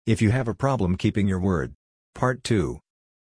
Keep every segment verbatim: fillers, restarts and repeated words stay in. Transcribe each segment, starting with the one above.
If you have a problem keeping your word. Part two.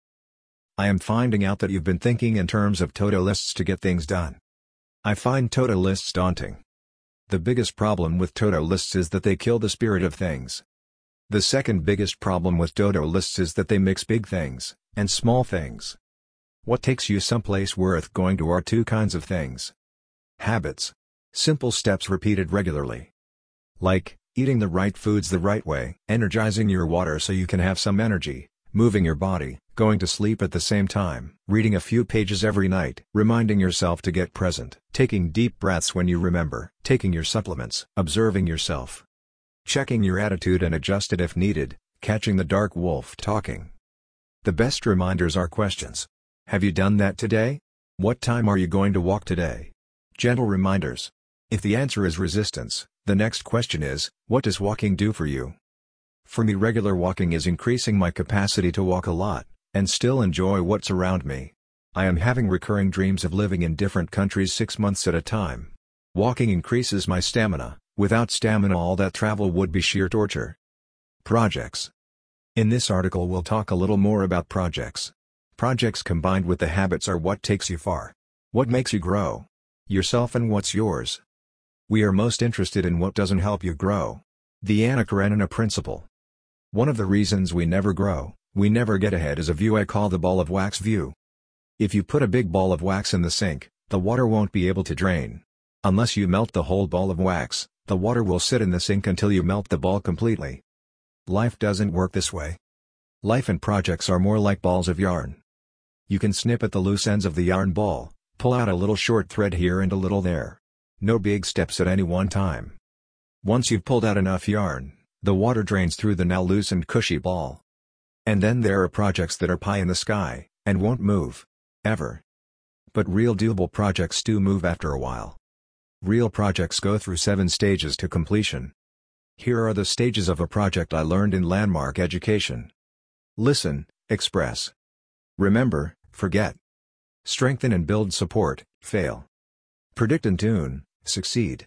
I am finding out that you've been thinking in terms of to-do lists to get things done. I find to-do lists daunting. The biggest problem with to-do lists is that they kill the spirit of things. The second biggest problem with to-do lists is that they mix big things and small things. What takes you someplace worth going to are two kinds of things. Habits. Simple steps repeated regularly. Like, eating the right foods the right way, energizing your water so you can have some energy, moving your body, going to sleep at the same time, reading a few pages every night, reminding yourself to get present, taking deep breaths when you remember, taking your supplements, observing yourself, checking your attitude and adjust it if needed, catching the dark wolf talking. The best reminders are questions. Have you done that today? What time are you going to walk today? Gentle reminders. If the answer is resistance, the next question is, what does walking do for you? For me, regular walking is increasing my capacity to walk a lot, and still enjoy what's around me. I am having recurring dreams of living in different countries six months at a time. Walking increases my stamina. Without stamina, all that travel would be sheer torture. Projects. In this article we'll talk a little more about projects. Projects combined with the habits are what takes you far. What makes you grow? Yourself and what's yours. We are most interested in what doesn't help you grow. The Anna Karenina Principle. One of the reasons we never grow, we never get ahead is a view I call the ball of wax view. If you put a big ball of wax in the sink, the water won't be able to drain. Unless you melt the whole ball of wax, the water will sit in the sink until you melt the ball completely. Life doesn't work this way. Life and projects are more like balls of yarn. You can snip at the loose ends of the yarn ball, pull out a little short thread here and a little there. No big steps at any one time. Once you've pulled out enough yarn, the water drains through the now loose and cushy ball. And then there are projects that are pie in the sky, and won't move. Ever. But real doable projects do move after a while. Real projects go through seven stages to completion. Here are the stages of a project I learned in Landmark Education. Listen, express. Remember, forget. Strengthen and build support, fail. Predict and tune, succeed.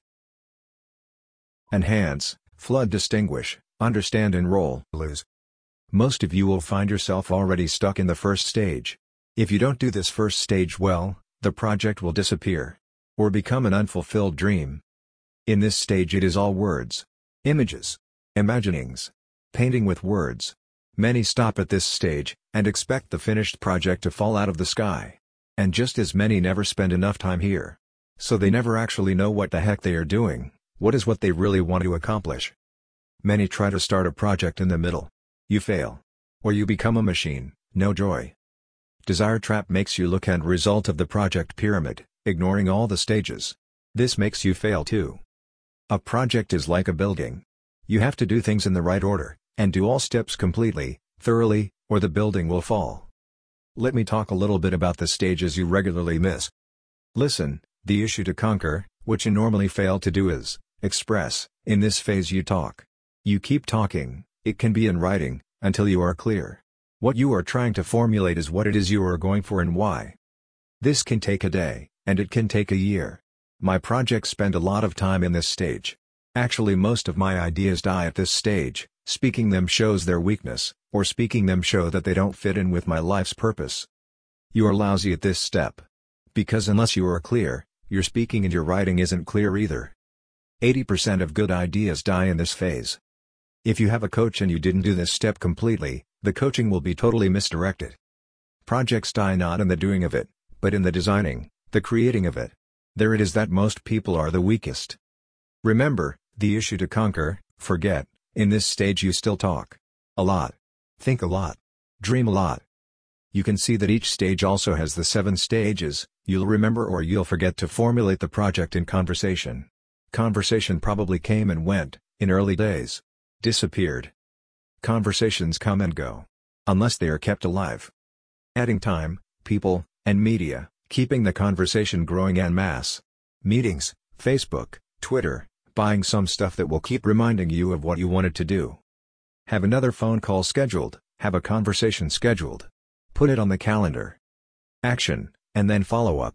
Enhance, flood, distinguish, understand, enroll, lose. Most of you will find yourself already stuck in the first stage. If you don't do this first stage well, the project will disappear. Or become an unfulfilled dream. In this stage it is all words. Images. Imaginings. Painting with words. Many stop at this stage, and expect the finished project to fall out of the sky. And just as many never spend enough time here. So they never actually know what the heck they are doing, what is what they really want to accomplish. Many try to start a project in the middle. You fail. Or you become a machine, no joy. Desire trap makes you look at result of the project pyramid, ignoring all the stages. This makes you fail too. A project is like a building. You have to do things in the right order, and do all steps completely, thoroughly, or the building will fall. Let me talk a little bit about the stages you regularly miss. Listen, the issue to conquer, which you normally fail to do is, express. In this phase you talk. You keep talking, it can be in writing, until you are clear. What you are trying to formulate is what it is you are going for and why. This can take a day, and it can take a year. My projects spend a lot of time in this stage. Actually, most of my ideas die at this stage. Speaking them shows their weakness, or speaking them show that they don't fit in with my life's purpose. You are lousy at this step. Because unless you are clear, your speaking and your writing isn't clear either. eighty percent of good ideas die in this phase. If you have a coach and you didn't do this step completely, the coaching will be totally misdirected. Projects die not in the doing of it, but in the designing, the creating of it. There it is that most people are the weakest. Remember, the issue to conquer, forget. In this stage you still talk. A lot. Think a lot. Dream a lot. You can see that each stage also has the seven stages. You'll remember or you'll forget to formulate the project in conversation. Conversation probably came and went, in early days. Disappeared. Conversations come and go. Unless they are kept alive. Adding time, people, and media, keeping the conversation growing en masse. Meetings, Facebook, Twitter, buying some stuff that will keep reminding you of what you wanted to do. Have another phone call scheduled, have a conversation scheduled. Put it on the calendar. Action, and then follow up.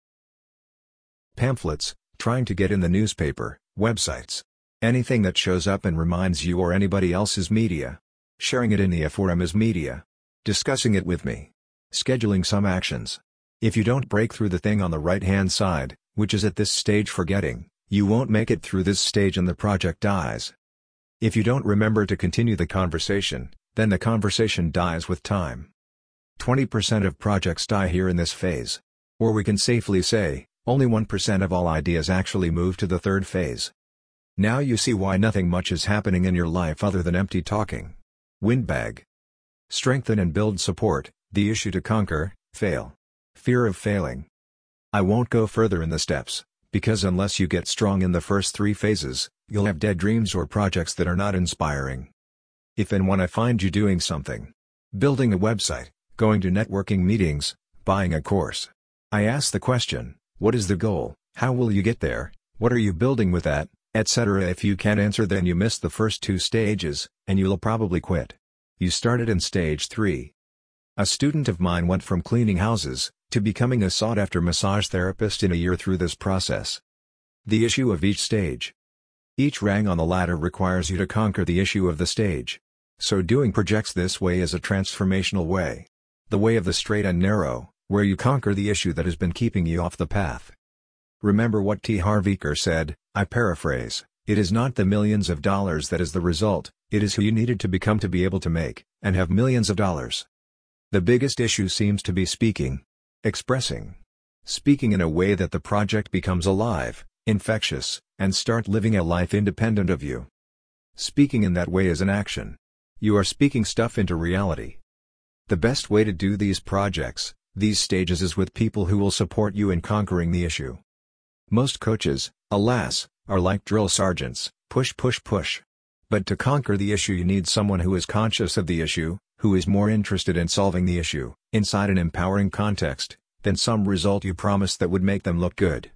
Pamphlets, trying to get in the newspaper, websites. Anything that shows up and reminds you or anybody else is media. Sharing it in the forum is media. Discussing it with me. Scheduling some actions. If you don't break through the thing on the right-hand side, which is at this stage forgetting, you won't make it through this stage and the project dies. If you don't remember to continue the conversation, then the conversation dies with time. twenty percent of projects die here in this phase. Or we can safely say, only one percent of all ideas actually move to the third phase. Now you see why nothing much is happening in your life other than empty talking. Windbag. Strengthen and build support, the issue to conquer, fail. Fear of failing. I won't go further in the steps, because unless you get strong in the first three phases, you'll have dead dreams or projects that are not inspiring. If and when I find you doing something, building a website, going to networking meetings, buying a course, I ask the question, what is the goal, how will you get there, what are you building with that, et cetera. If you can't answer, then you missed the first two stages, and you'll probably quit. You started in stage three. A student of mine went from cleaning houses to becoming a sought-after massage therapist in a year through this process. The issue of each stage. Each rung on the ladder requires you to conquer the issue of the stage. So doing projects this way is a transformational way. The way of the straight and narrow, where you conquer the issue that has been keeping you off the path. Remember what T. Harv Eker said, I paraphrase, it is not the millions of dollars that is the result, it is who you needed to become to be able to make, and have millions of dollars. The biggest issue seems to be speaking. Expressing. Speaking in a way that the project becomes alive, infectious, and start living a life independent of you. Speaking in that way is an action. You are speaking stuff into reality. The best way to do these projects, these stages, is with people who will support you in conquering the issue. Most coaches, alas, are like drill sergeants, push push push. But to conquer the issue you need someone who is conscious of the issue, who is more interested in solving the issue, inside an empowering context, than some result you promised that would make them look good.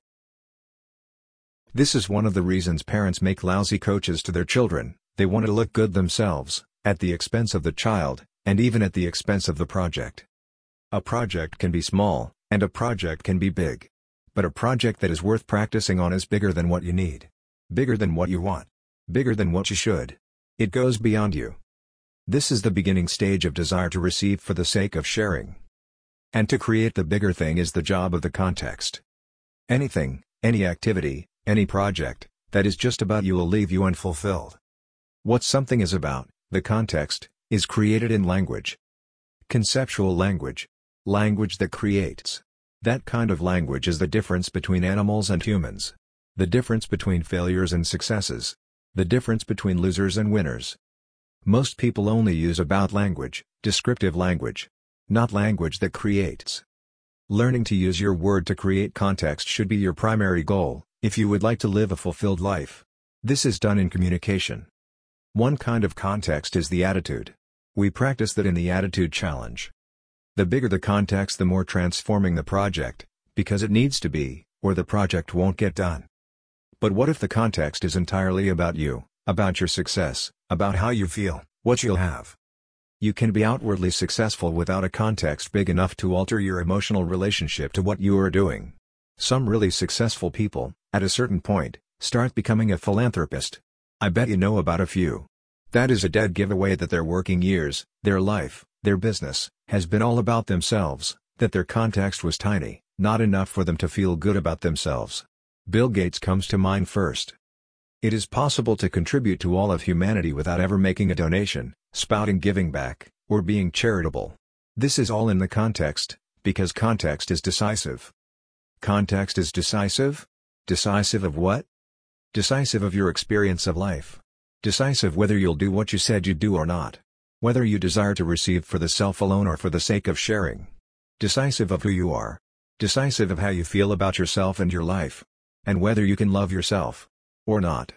This is one of the reasons parents make lousy coaches to their children. They want to look good themselves, at the expense of the child, and even at the expense of the project. A project can be small, and a project can be big. But a project that is worth practicing on is bigger than what you need. Bigger than what you want. Bigger than what you should. It goes beyond you. This is the beginning stage of desire to receive for the sake of sharing. And to create the bigger thing is the job of the context. Anything, any activity, any project, that is just about you will leave you unfulfilled. What something is about, the context, is created in language. Conceptual language. Language that creates. That kind of language is the difference between animals and humans. The difference between failures and successes. The difference between losers and winners. Most people only use about language, descriptive language. Not language that creates. Learning to use your word to create context should be your primary goal, if you would like to live a fulfilled life. This is done in communication. One kind of context is the attitude. We practice that in the attitude challenge. The bigger the context, the more transforming the project, because it needs to be, or the project won't get done. But what if the context is entirely about you, about your success, about how you feel, what you'll have? You can be outwardly successful without a context big enough to alter your emotional relationship to what you are doing. Some really successful people, at a certain point, start becoming a philanthropist. I bet you know about a few. That is a dead giveaway that their working years, their life, their business, has been all about themselves, that their context was tiny, not enough for them to feel good about themselves. Bill Gates comes to mind first. It is possible to contribute to all of humanity without ever making a donation, spouting giving back, or being charitable. This is all in the context, because context is decisive. Context is decisive? Decisive of what? Decisive of your experience of life. Decisive whether you'll do what you said you'd do or not. Whether you desire to receive for the self alone or for the sake of sharing. Decisive of who you are. Decisive of how you feel about yourself and your life. And whether you can love yourself. Or not.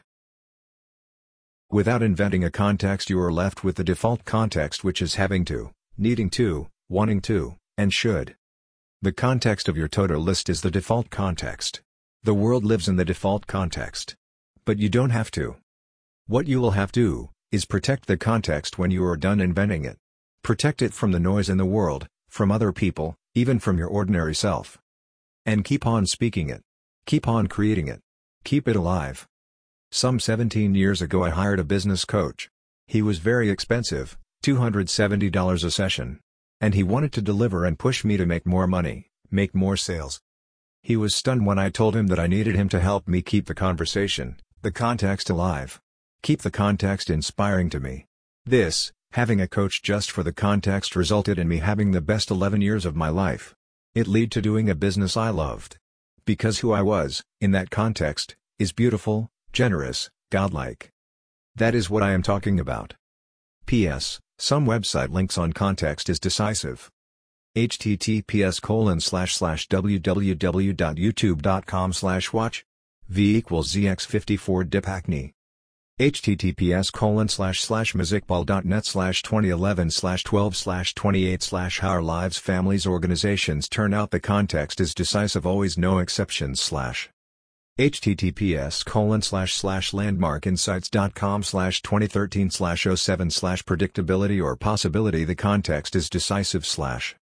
Without inventing a context, you are left with the default context, which is having to, needing to, wanting to, and should. The context of your to-do list is the default context. The world lives in the default context. But you don't have to. What you will have to, is protect the context when you are done inventing it. Protect it from the noise in the world, from other people, even from your ordinary self. And keep on speaking it. Keep on creating it. Keep it alive. Some seventeen years ago I hired a business coach. He was very expensive, two hundred seventy dollars a session. And he wanted to deliver and push me to make more money, make more sales. He was stunned when I told him that I needed him to help me keep the conversation, the context alive. Keep the context inspiring to me. This, having a coach just for the context, resulted in me having the best eleven years of my life. It led to doing a business I loved. Because who I was, in that context, is beautiful, generous, godlike. That is what I am talking about. P S. Some website links on context is decisive. https colon slash slash www.youtube.com slash watch v equals zx54 diphackney https colon slash slash musicball.net slash 2011 slash 12 slash 28 slash how our lives, families, organizations turn out. The context is decisive, always, no exceptions slash https colon slash slash landmarkinsights.com slash 2013 slash 07 slash predictability or possibility. The context is decisive slash